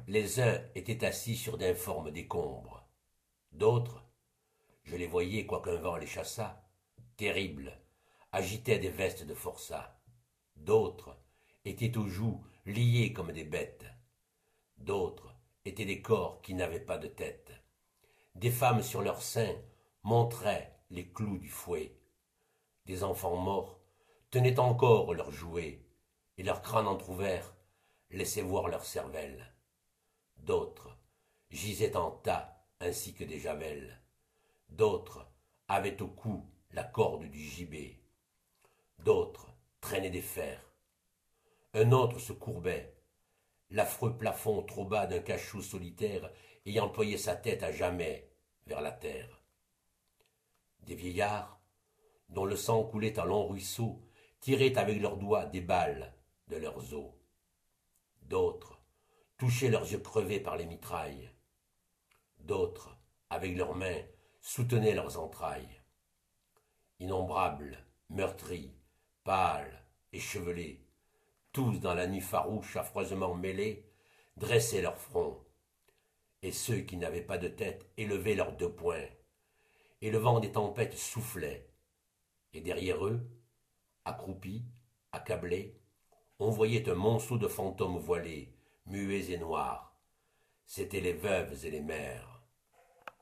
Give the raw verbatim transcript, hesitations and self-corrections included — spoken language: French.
Les uns étaient assis sur d'informes décombres. D'autres, je les voyais quoiqu'un vent les chassât, terribles, agitaient des vestes de forçat. D'autres étaient aux joues liés comme des bêtes. D'autres étaient des corps qui n'avaient pas de tête. Des femmes sur leurs seins montraient les clous du fouet. Des enfants morts tenaient encore leurs jouets, et leurs crânes entr'ouverts laissaient voir leurs cervelles. D'autres gisaient en tas ainsi que des javelles. D'autres avaient au cou la corde du gibet. D'autres traînaient des fers. Un autre se courbait, l'affreux plafond trop bas d'un cachot solitaire ayant employé sa tête à jamais vers la terre. Des vieillards, dont le sang coulait en longs ruisseaux, tiraient avec leurs doigts des balles de leurs os. D'autres touchaient leurs yeux crevés par les mitrailles. D'autres, avec leurs mains, soutenaient leurs entrailles. Innombrables, meurtris, pâles, échevelés, tous dans la nuit farouche affreusement mêlés, dressaient leurs fronts, et ceux qui n'avaient pas de tête élevaient leurs deux poings, et le vent des tempêtes soufflait, et derrière eux, accroupis, accablés, on voyait un monceau de fantômes voilés, muets et noirs. C'étaient les veuves et les mères.